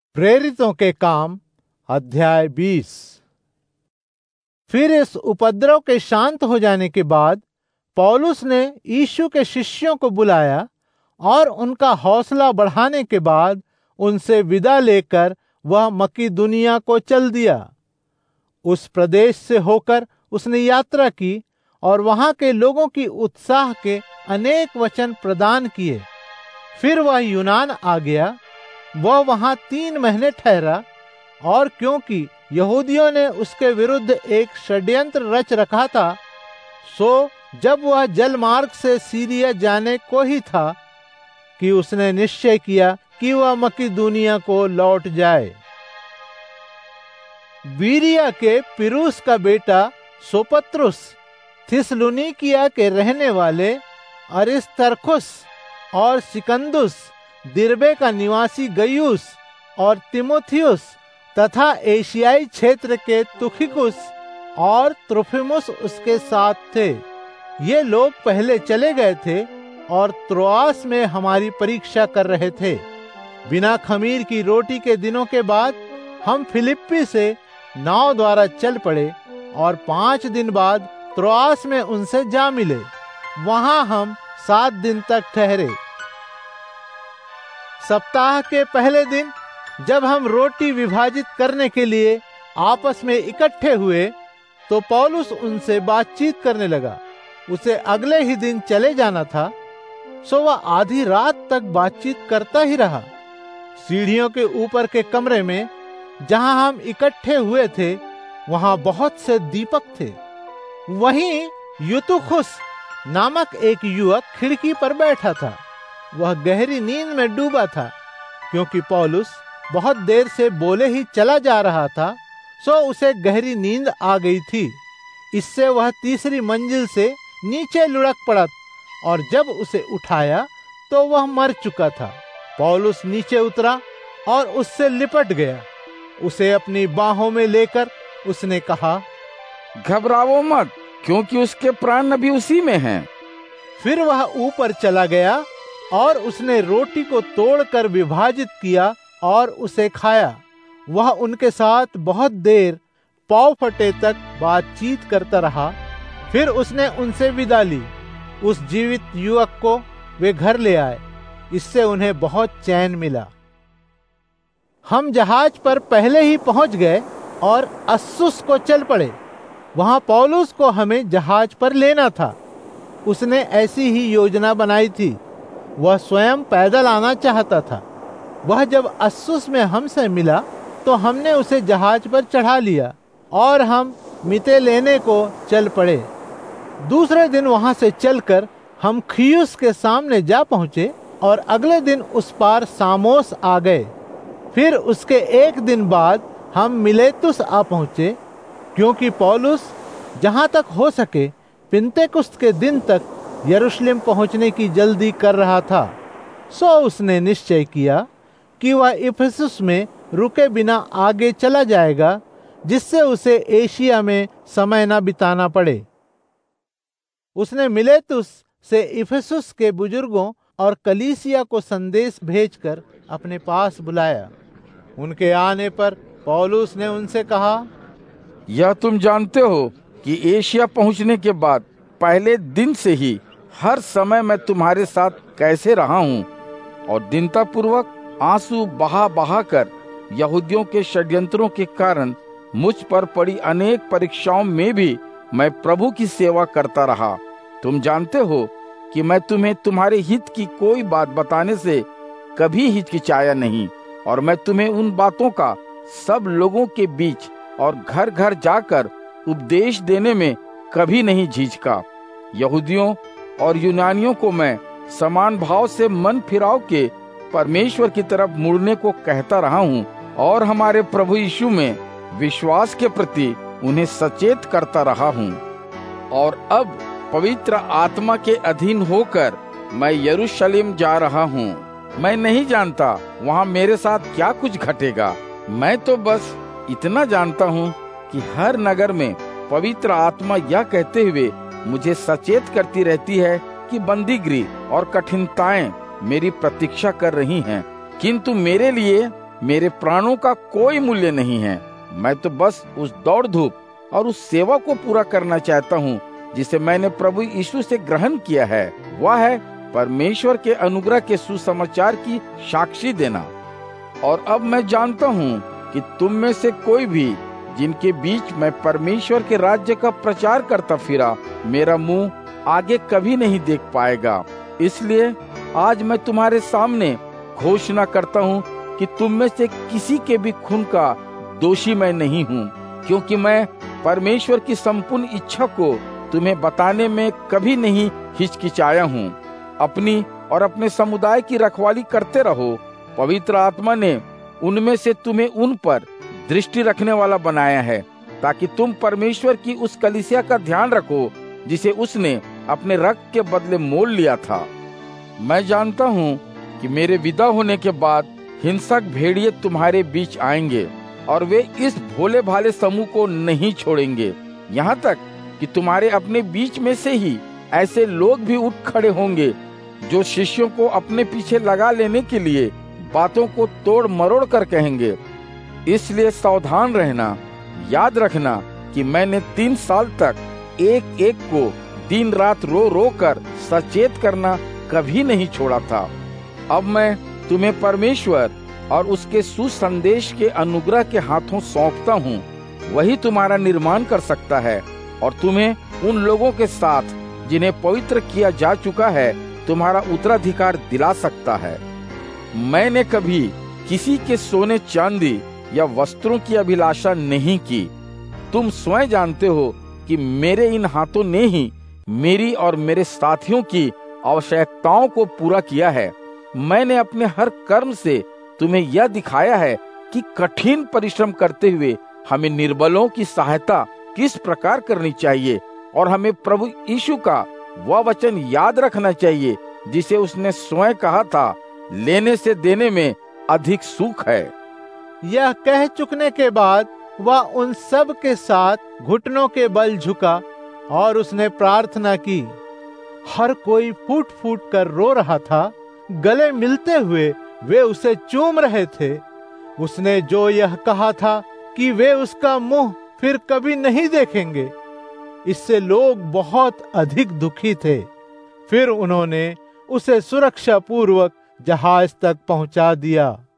प्रेरितों के काम अध्याय 20। फिर इस उपद्रव के शांत हो जाने के बाद पौलुस ने यीशु के शिष्यों को बुलाया और उनका हौसला बढ़ाने के बाद उनसे विदा लेकर वह मकिदुनिया को चल दिया। उस प्रदेश से होकर उसने यात्रा की और वहां के लोगों की उत्साह के अनेक वचन प्रदान किए। फिर वह यूनान आ गया। वह वहां 3 महीने ठहरा और क्योंकि यहूदियों ने उसके विरुद्ध एक षड्यंत्र रच रखा था, सो जब वह जलमार्ग से सीरिया जाने को ही था कि उसने निश्चय किया कि वह मकिदुनिया को लौट जाए। बीरिया के पिरूस का बेटा सोपत्रुस, थिस्सलुनीकिया के रहने वाले अरिस्तर्खुस और सिकंदुस, दिरबे का निवासी गयुस और तिमोथियुस तथा एशियाई क्षेत्र के तुखिकुस और त्रोफिमुस उसके साथ थे। ये लोग पहले चले गए थे और त्रोआस में हमारी परीक्षा कर रहे थे। बिना खमीर की रोटी के दिनों के बाद हम फिलिप्पी से नाव द्वारा चल पड़े और 5 दिन बाद त्रोआस में उनसे जा मिले। वहां हम 7 दिन तक ठहरे। सप्ताह के पहले दिन जब हम रोटी विभाजित करने के लिए आपस में इकट्ठे हुए, तो पौलुस उनसे बातचीत करने लगा। उसे अगले ही दिन चले जाना था, सो वह आधी रात तक बातचीत करता ही रहा। सीढ़ियों के ऊपर के कमरे में जहां हम इकट्ठे हुए थे, वहां बहुत से दीपक थे। वहीं यूतुखुस नामक एक युवक खिड़की पर बैठा था। वह गहरी नींद में डूबा था, क्योंकि पौलुस बहुत देर से बोले ही चला जा रहा था, सो उसे गहरी नींद आ गई थी। इससे वह 3री मंजिल से नीचे लुढ़क पड़ा और जब उसे उठाया तो वह मर चुका था। पौलुस नीचे उतरा और उससे लिपट गया। उसे अपनी बाहों में लेकर उसने कहा, घबराओ मत, क्योंकि उसके प्राण अभी उसी में हैं। फिर वह ऊपर चला गया और उसने रोटी को तोड़कर विभाजित किया और उसे खाया। वह उनके साथ बहुत देर पाँव फटे तक बातचीत करता रहा। फिर उसने उनसे विदा ली। उस जीवित युवक को वे घर ले आए। इससे उन्हें बहुत चैन मिला। हम जहाज पर पहले ही पहुंच गए और अस्सुस को चल पड़े। वहां पौलुस को हमें जहाज पर लेना था। उसने ऐसी ही योजना बनाई थी। वह स्वयं पैदल आना चाहता था। वह जब अस्सुस में हमसे मिला तो हमने उसे जहाज पर चढ़ा लिया और हम मितेलेने को चल पड़े। दूसरे दिन वहां से चलकर हम खियुस के सामने जा पहुंचे और अगले दिन उस पार सामोस आ गए। फिर उसके 1 दिन बाद हम मिलेतुस आ पहुंचे, क्योंकि पौलुस जहां तक हो सके पिन्तेकुस्त के दिन तक यरूशलेम पहुंचने की जल्दी कर रहा था। सो उसने निश्चय किया कि वह इफिसुस में रुके बिना आगे चला जाएगा, जिससे उसे एशिया में समय न बिताना पड़े। उसने मिलेतुस से इफिसुस के बुजुर्गों और कलीसिया को संदेश भेजकर अपने पास बुलाया। उनके आने पर पौलुस ने उनसे कहा, यह तुम जानते हो कि एशिया पहुंचने के बाद पहले दिन से ही हर समय मैं तुम्हारे साथ कैसे रहा हूँ और दीनतापूर्वक आंसू बहा बहा कर यहूदियों के षड्यंत्रों के कारण मुझ पर पड़ी अनेक परीक्षाओं में भी मैं प्रभु की सेवा करता रहा। तुम जानते हो कि मैं तुम्हें तुम्हारे हित की कोई बात बताने से कभी हिचकिचाया नहीं, और मैं तुम्हें उन बातों का सब लोगों के बीच और घर घर जाकर उपदेश देने में कभी नहीं झिझका। यहूदियों और यूनानियों को मैं समान भाव से मन फिराव के परमेश्वर की तरफ मुड़ने को कहता रहा हूँ और हमारे प्रभु यीशु में विश्वास के प्रति उन्हें सचेत करता रहा हूँ। और अब पवित्र आत्मा के अधीन होकर मैं यरूशलेम जा रहा हूँ। मैं नहीं जानता वहाँ मेरे साथ क्या कुछ घटेगा। मैं तो बस इतना जानता हूँ कि हर नगर में पवित्र आत्मा यह कहते हुए मुझे सचेत करती रहती है कि बंदीगृह और कठिनताएं मेरी प्रतीक्षा कर रही हैं, किंतु मेरे लिए मेरे प्राणों का कोई मूल्य नहीं है। मैं तो बस उस दौड़ धूप और उस सेवा को पूरा करना चाहता हूँ जिसे मैंने प्रभु यीशु से ग्रहण किया है। वह है परमेश्वर के अनुग्रह के सुसमाचार की साक्षी देना। और अब मैं जानता हूँ कि तुम में से कोई भी जिनके बीच मैं परमेश्वर के राज्य का प्रचार करता फिरा, मेरा मुंह आगे कभी नहीं देख पाएगा। इसलिए आज मैं तुम्हारे सामने घोषणा करता हूँ कि तुम में से किसी के भी खून का दोषी मैं नहीं हूँ, क्योंकि मैं परमेश्वर की संपूर्ण इच्छा को तुम्हें बताने में कभी नहीं हिचकिचाया हूँ। अपनी और अपने समुदाय की रखवाली करते रहो। पवित्र आत्मा ने उनमें से तुम्हें उन पर दृष्टि रखने वाला बनाया है, ताकि तुम परमेश्वर की उस कलीसिया का ध्यान रखो जिसे उसने अपने रक्त के बदले मोल लिया था। मैं जानता हूँ कि मेरे विदा होने के बाद हिंसक भेड़िए तुम्हारे बीच आएंगे और वे इस भोले भाले समूह को नहीं छोड़ेंगे, यहाँ तक कि तुम्हारे अपने बीच में से ही ऐसे लोग भी उठ खड़े होंगे जो शिष्यों को अपने पीछे लगा लेने के लिए बातों को तोड़ मरोड़ कर कहेंगे। इसलिए सावधान रहना। याद रखना कि मैंने 3 साल तक एक एक को दिन रात रो रो कर सचेत करना कभी नहीं छोड़ा था। अब मैं तुम्हें परमेश्वर और उसके सुसंदेश के अनुग्रह के हाथों सौंपता हूँ। वही तुम्हारा निर्माण कर सकता है और तुम्हें उन लोगों के साथ जिन्हें पवित्र किया जा चुका है तुम्हारा उत्तराधिकार दिला सकता है। मैंने कभी किसी के सोने चांदी या वस्त्रों की अभिलाषा नहीं की। तुम स्वयं जानते हो कि मेरे इन हाथों ने ही मेरी और मेरे साथियों की आवश्यकताओं को पूरा किया है। मैंने अपने हर कर्म से तुम्हें यह दिखाया है कि कठिन परिश्रम करते हुए हमें निर्बलों की सहायता किस प्रकार करनी चाहिए और हमें प्रभु यीशु का वह वचन याद रखना चाहिए जिसे उसने स्वयं कहा था, लेने से देने में अधिक सुख है। यह कह चुकने के बाद वह उन सब के साथ घुटनों के बल झुका और उसने प्रार्थना की। हर कोई फूट फूट कर रो रहा था। गले मिलते हुए वे उसे चूम रहे थे। उसने जो यह कहा था कि वे उसका मुंह फिर कभी नहीं देखेंगे, इससे लोग बहुत अधिक दुखी थे। फिर उन्होंने उसे सुरक्षा पूर्वक जहाज तक पहुंचा दिया।